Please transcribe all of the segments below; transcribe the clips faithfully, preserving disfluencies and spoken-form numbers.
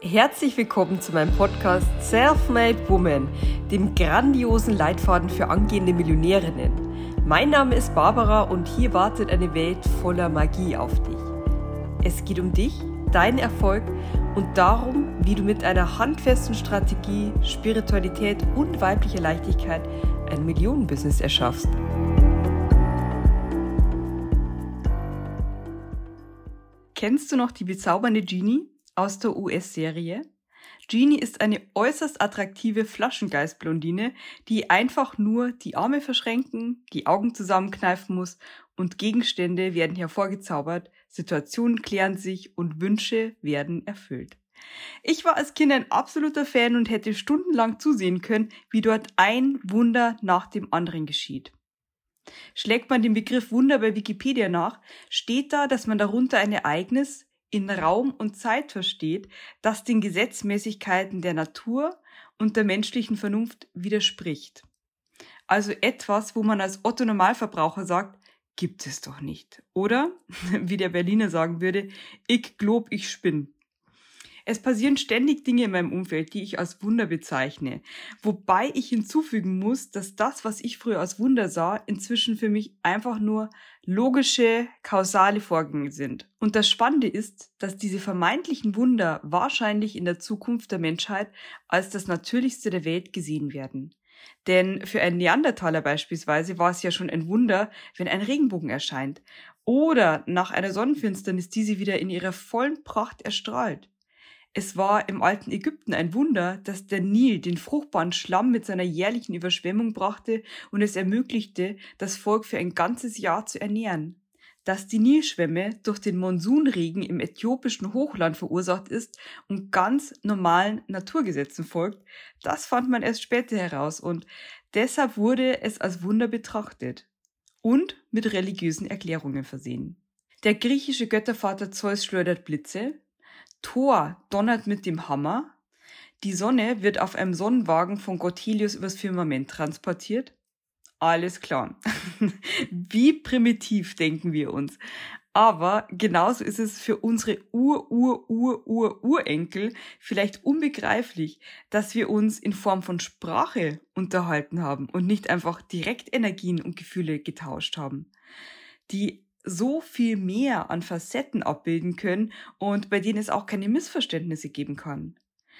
Herzlich willkommen zu meinem Podcast Self-Made Woman, dem grandiosen Leitfaden für angehende Millionärinnen. Mein Name ist Barbara und hier wartet eine Welt voller Magie auf dich. Es geht um dich, deinen Erfolg und darum, wie du mit einer handfesten Strategie, Spiritualität und weiblicher Leichtigkeit ein Millionenbusiness erschaffst. Kennst du noch die bezaubernde Genie aus der U S-Serie? Genie ist eine äußerst attraktive Flaschengeist-Blondine, die einfach nur die Arme verschränken, die Augen zusammenkneifen muss und Gegenstände werden hervorgezaubert, Situationen klären sich und Wünsche werden erfüllt. Ich war als Kind ein absoluter Fan und hätte stundenlang zusehen können, wie dort ein Wunder nach dem anderen geschieht. Schlägt man den Begriff Wunder bei Wikipedia nach, steht da, dass man darunter ein Ereignis in Raum und Zeit versteht, das den Gesetzmäßigkeiten der Natur und der menschlichen Vernunft widerspricht. Also etwas, wo man als Otto-Normalverbraucher sagt, gibt es doch nicht. Oder, wie der Berliner sagen würde, ich glaub, ich spinn. Es passieren ständig Dinge in meinem Umfeld, die ich als Wunder bezeichne. Wobei ich hinzufügen muss, dass das, was ich früher als Wunder sah, inzwischen für mich einfach nur logische, kausale Vorgänge sind. Und das Spannende ist, dass diese vermeintlichen Wunder wahrscheinlich in der Zukunft der Menschheit als das Natürlichste der Welt gesehen werden. Denn für einen Neandertaler beispielsweise war es ja schon ein Wunder, wenn ein Regenbogen erscheint. Oder nach einer Sonnenfinsternis diese wieder in ihrer vollen Pracht erstrahlt. Es war im alten Ägypten ein Wunder, dass der Nil den fruchtbaren Schlamm mit seiner jährlichen Überschwemmung brachte und es ermöglichte, das Volk für ein ganzes Jahr zu ernähren. Dass die Nilschwemme durch den Monsunregen im äthiopischen Hochland verursacht ist und ganz normalen Naturgesetzen folgt, das fand man erst später heraus und deshalb wurde es als Wunder betrachtet und mit religiösen Erklärungen versehen. Der griechische Göttervater Zeus schleudert Blitze, Thor donnert mit dem Hammer, die Sonne wird auf einem Sonnenwagen von Gott Helios übers Firmament transportiert. Alles klar. Wie primitiv denken wir uns. Aber genauso ist es für unsere Ur-Ur-Ur-Ur-Urenkel vielleicht unbegreiflich, dass wir uns in Form von Sprache unterhalten haben und nicht einfach direkt Energien und Gefühle getauscht haben. Die so viel mehr an Facetten abbilden können und bei denen es auch keine Missverständnisse geben kann.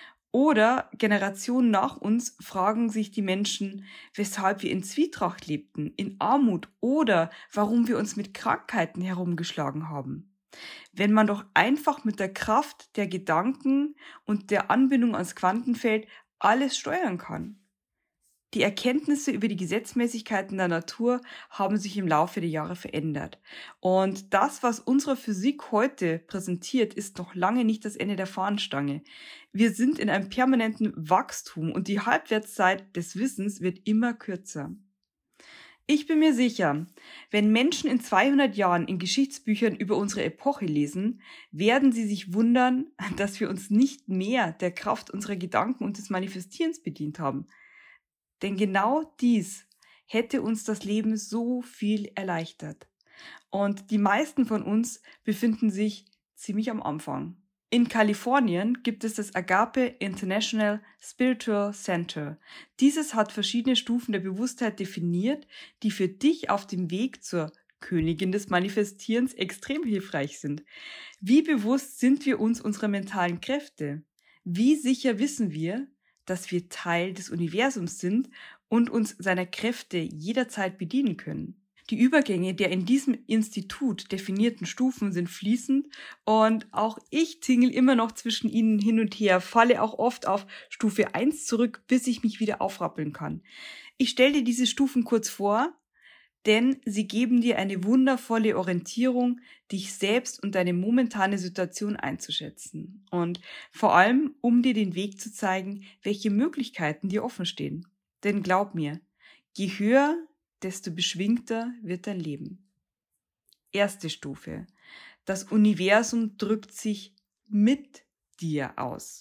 Oder Generationen nach uns fragen sich die Menschen, weshalb wir in Zwietracht lebten, in Armut oder warum wir uns mit Krankheiten herumgeschlagen haben. Wenn man doch einfach mit der Kraft der Gedanken und der Anbindung ans Quantenfeld alles steuern kann. Die Erkenntnisse über die Gesetzmäßigkeiten der Natur haben sich im Laufe der Jahre verändert. Und das, was unsere Physik heute präsentiert, ist noch lange nicht das Ende der Fahnenstange. Wir sind in einem permanenten Wachstum und die Halbwertszeit des Wissens wird immer kürzer. Ich bin mir sicher, wenn Menschen in zweihundert Jahren in Geschichtsbüchern über unsere Epoche lesen, werden sie sich wundern, dass wir uns nicht mehr der Kraft unserer Gedanken und des Manifestierens bedient haben. Denn genau dies hätte uns das Leben so viel erleichtert. Und die meisten von uns befinden sich ziemlich am Anfang. In Kalifornien gibt es das Agape International Spiritual Center. Dieses hat verschiedene Stufen der Bewusstheit definiert, die für dich auf dem Weg zur Königin des Manifestierens extrem hilfreich sind. Wie bewusst sind wir uns unserer mentalen Kräfte? Wie sicher wissen wir, dass wir Teil des Universums sind und uns seiner Kräfte jederzeit bedienen können. Die Übergänge der in diesem Institut definierten Stufen sind fließend und auch ich tingel immer noch zwischen ihnen hin und her, falle auch oft auf Stufe eins zurück, bis ich mich wieder aufrappeln kann. Ich stelle dir diese Stufen kurz vor, denn sie geben dir eine wundervolle Orientierung, dich selbst und deine momentane Situation einzuschätzen. Und vor allem, um dir den Weg zu zeigen, welche Möglichkeiten dir offen stehen. Denn glaub mir, je höher, desto beschwingter wird dein Leben. Erste Stufe. Das Universum drückt sich mit dir aus.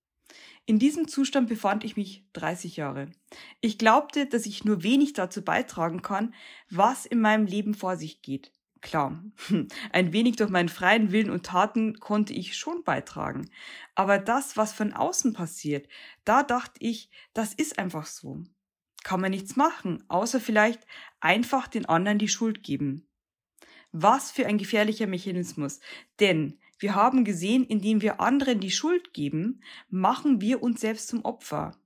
In diesem Zustand befand ich mich dreißig Jahre. Ich glaubte, dass ich nur wenig dazu beitragen kann, was in meinem Leben vor sich geht. Klar, ein wenig durch meinen freien Willen und Taten konnte ich schon beitragen. Aber das, was von außen passiert, da dachte ich, das ist einfach so. Kann man nichts machen, außer vielleicht einfach den anderen die Schuld geben. Was für ein gefährlicher Mechanismus. Denn wir haben gesehen, indem wir anderen die Schuld geben, machen wir uns selbst zum Opfer.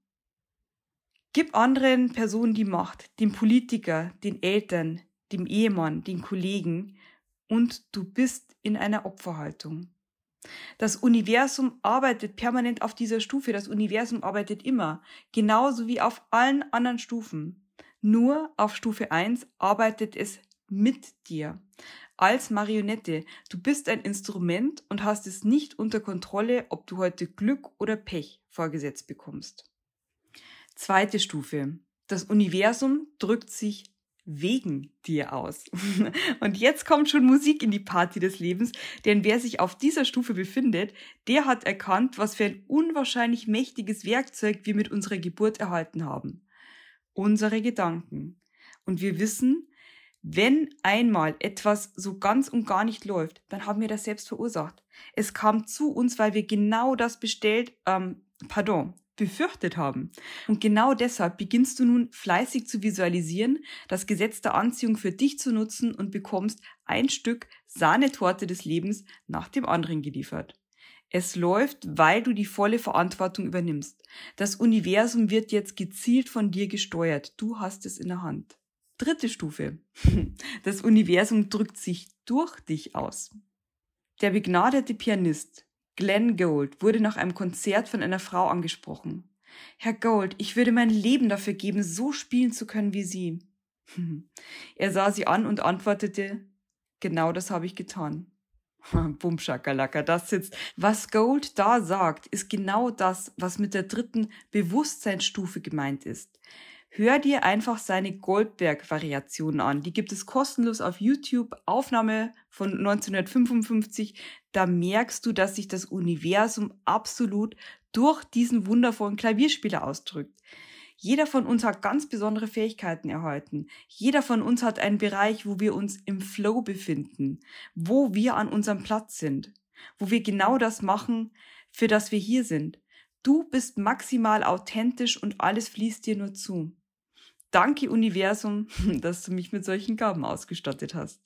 Gib anderen Personen die Macht, dem Politiker, den Eltern, dem Ehemann, den Kollegen, und du bist in einer Opferhaltung. Das Universum arbeitet permanent auf dieser Stufe, das Universum arbeitet immer, genauso wie auf allen anderen Stufen. Nur auf Stufe eins arbeitet es mit dir, als Marionette. Du bist ein Instrument und hast es nicht unter Kontrolle, ob du heute Glück oder Pech vorgesetzt bekommst. Zweite Stufe. Das Universum drückt sich wegen dir aus. Und jetzt kommt schon Musik in die Party des Lebens, denn wer sich auf dieser Stufe befindet, der hat erkannt, was für ein unwahrscheinlich mächtiges Werkzeug wir mit unserer Geburt erhalten haben. Unsere Gedanken. Und wir wissen, wenn einmal etwas so ganz und gar nicht läuft, dann haben wir das selbst verursacht. Es kam zu uns, weil wir genau das bestellt, ähm, pardon, befürchtet haben. Und genau deshalb beginnst du nun fleißig zu visualisieren, das Gesetz der Anziehung für dich zu nutzen und bekommst ein Stück Sahnetorte des Lebens nach dem anderen geliefert. Es läuft, weil du die volle Verantwortung übernimmst. Das Universum wird jetzt gezielt von dir gesteuert. Du hast es in der Hand. Dritte Stufe. Das Universum drückt sich durch dich aus. Der begnadete Pianist Glenn Gould wurde nach einem Konzert von einer Frau angesprochen. Herr Gould, ich würde mein Leben dafür geben, so spielen zu können wie Sie. Er sah sie an und antwortete, genau das habe ich getan. Bum Schakalaka, das sitzt. Was Gould da sagt, ist genau das, was mit der dritten Bewusstseinsstufe gemeint ist. Hör dir einfach seine Goldberg-Variationen an. Die gibt es kostenlos auf YouTube. Aufnahme von neunzehnhundertfünfundfünfzig. Da merkst du, dass sich das Universum absolut durch diesen wundervollen Klavierspieler ausdrückt. Jeder von uns hat ganz besondere Fähigkeiten erhalten. Jeder von uns hat einen Bereich, wo wir uns im Flow befinden, wo wir an unserem Platz sind, wo wir genau das machen, für das wir hier sind. Du bist maximal authentisch und alles fließt dir nur zu. Danke, Universum, dass du mich mit solchen Gaben ausgestattet hast.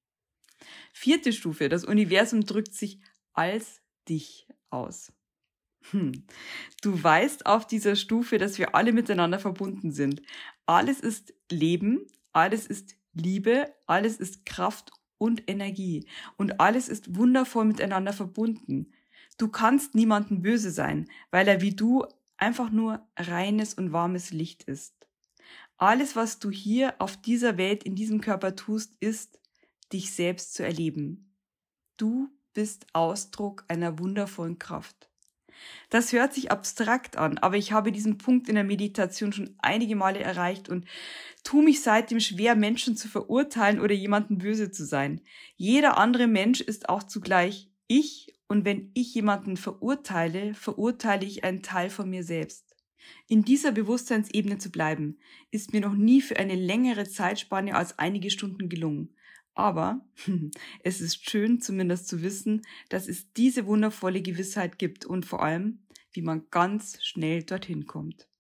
Vierte Stufe. Das Universum drückt sich als dich aus. Hm. Du weißt auf dieser Stufe, dass wir alle miteinander verbunden sind. Alles ist Leben, alles ist Liebe, alles ist Kraft und Energie. Und alles ist wundervoll miteinander verbunden. Du kannst niemandem böse sein, weil er wie du einfach nur reines und warmes Licht ist. Alles, was du hier auf dieser Welt, in diesem Körper tust, ist, dich selbst zu erleben. Du bist Ausdruck einer wundervollen Kraft. Das hört sich abstrakt an, aber ich habe diesen Punkt in der Meditation schon einige Male erreicht und tue mich seitdem schwer, Menschen zu verurteilen oder jemandem böse zu sein. Jeder andere Mensch ist auch zugleich ich, und wenn ich jemanden verurteile, verurteile ich einen Teil von mir selbst. In dieser Bewusstseinsebene zu bleiben, ist mir noch nie für eine längere Zeitspanne als einige Stunden gelungen. Aber es ist schön, zumindest zu wissen, dass es diese wundervolle Gewissheit gibt und vor allem, wie man ganz schnell dorthin kommt.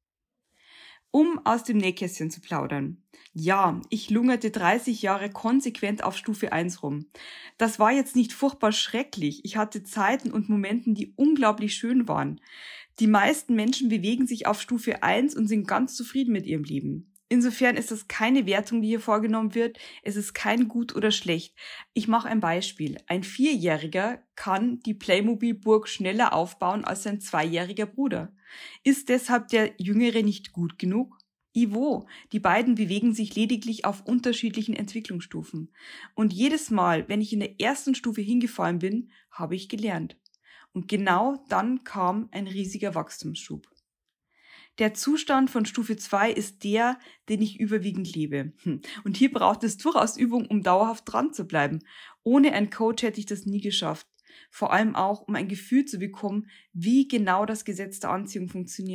Um aus dem Nähkästchen zu plaudern. Ja, ich lungerte dreißig Jahre konsequent auf Stufe eins rum. Das war jetzt nicht furchtbar schrecklich. Ich hatte Zeiten und Momenten, die unglaublich schön waren. Die meisten Menschen bewegen sich auf Stufe eins und sind ganz zufrieden mit ihrem Leben. Insofern ist das keine Wertung, die hier vorgenommen wird. Es ist kein gut oder schlecht. Ich mache ein Beispiel. Ein Vierjähriger kann die Playmobil-Burg schneller aufbauen als sein zweijähriger Bruder. Ist deshalb der Jüngere nicht gut genug? Ivo, die beiden bewegen sich lediglich auf unterschiedlichen Entwicklungsstufen. Und jedes Mal, wenn ich in der ersten Stufe hingefallen bin, habe ich gelernt. Und genau dann kam ein riesiger Wachstumsschub. Der Zustand von Stufe zwei ist der, den ich überwiegend lebe. Und hier braucht es durchaus Übung, um dauerhaft dran zu bleiben. Ohne einen Coach hätte ich das nie geschafft. Vor allem auch, um ein Gefühl zu bekommen, wie genau das Gesetz der Anziehung funktioniert.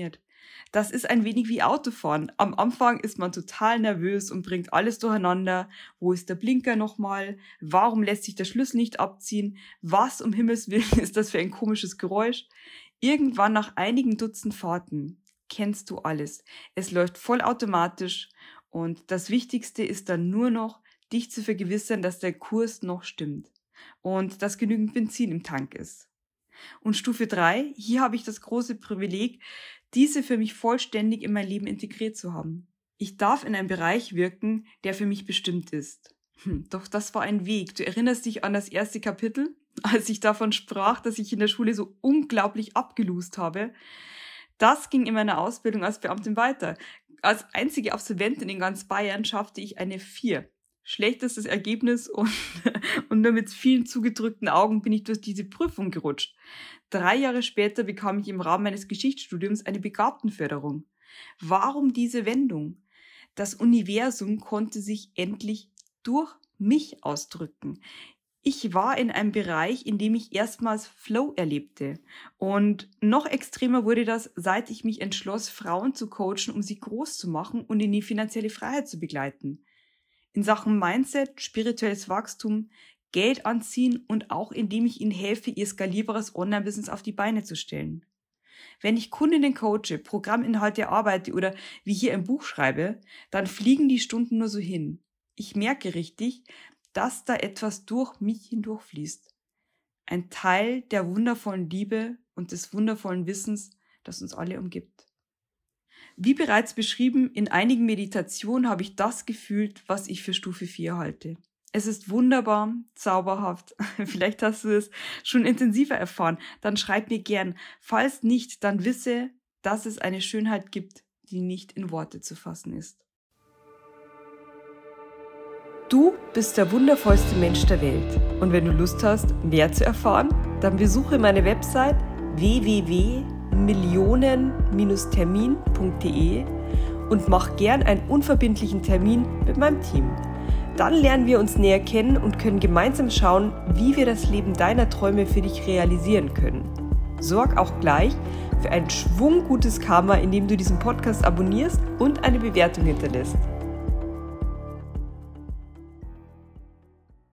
Das ist ein wenig wie Autofahren. Am Anfang ist man total nervös und bringt alles durcheinander. Wo ist der Blinker nochmal? Warum lässt sich der Schlüssel nicht abziehen? Was um Himmels Willen ist das für ein komisches Geräusch? Irgendwann nach einigen Dutzend Fahrten kennst du alles. Es läuft vollautomatisch und das Wichtigste ist dann nur noch, dich zu vergewissern, dass der Kurs noch stimmt und dass genügend Benzin im Tank ist. Und Stufe drei, hier habe ich das große Privileg, diese für mich vollständig in mein Leben integriert zu haben. Ich darf in einem Bereich wirken, der für mich bestimmt ist. Hm, doch das war ein Weg. Du erinnerst dich an das erste Kapitel, als ich davon sprach, dass ich in der Schule so unglaublich abgelust habe. Das ging in meiner Ausbildung als Beamtin weiter. Als einzige Absolventin in ganz Bayern schaffte ich eine vier. Schlechtestes Ergebnis und, und nur mit vielen zugedrückten Augen bin ich durch diese Prüfung gerutscht. Drei Jahre später bekam ich im Rahmen meines Geschichtsstudiums eine Begabtenförderung. Warum diese Wendung? Das Universum konnte sich endlich durch mich ausdrücken. Ich war in einem Bereich, in dem ich erstmals Flow erlebte. Und noch extremer wurde das, seit ich mich entschloss, Frauen zu coachen, um sie groß zu machen und in die finanzielle Freiheit zu begleiten. In Sachen Mindset, spirituelles Wachstum, Geld anziehen und auch indem ich ihnen helfe, ihr skalierbares Online-Business auf die Beine zu stellen. Wenn ich Kundinnen coache, Programminhalte erarbeite oder wie hier ein Buch schreibe, dann fliegen die Stunden nur so hin. Ich merke richtig, dass da etwas durch mich hindurchfließt. Ein Teil der wundervollen Liebe und des wundervollen Wissens, das uns alle umgibt. Wie bereits beschrieben, in einigen Meditationen habe ich das gefühlt, was ich für Stufe vier halte. Es ist wunderbar, zauberhaft. Vielleicht hast du es schon intensiver erfahren. Dann schreib mir gern. Falls nicht, dann wisse, dass es eine Schönheit gibt, die nicht in Worte zu fassen ist. Du bist der wundervollste Mensch der Welt. Und wenn du Lust hast, mehr zu erfahren, dann besuche meine Website w w w punkt millionen termin punkt de und mach gern einen unverbindlichen Termin mit meinem Team. Dann lernen wir uns näher kennen und können gemeinsam schauen, wie wir das Leben deiner Träume für dich realisieren können. Sorg auch gleich für ein Schwung gutes Karma, indem du diesen Podcast abonnierst und eine Bewertung hinterlässt.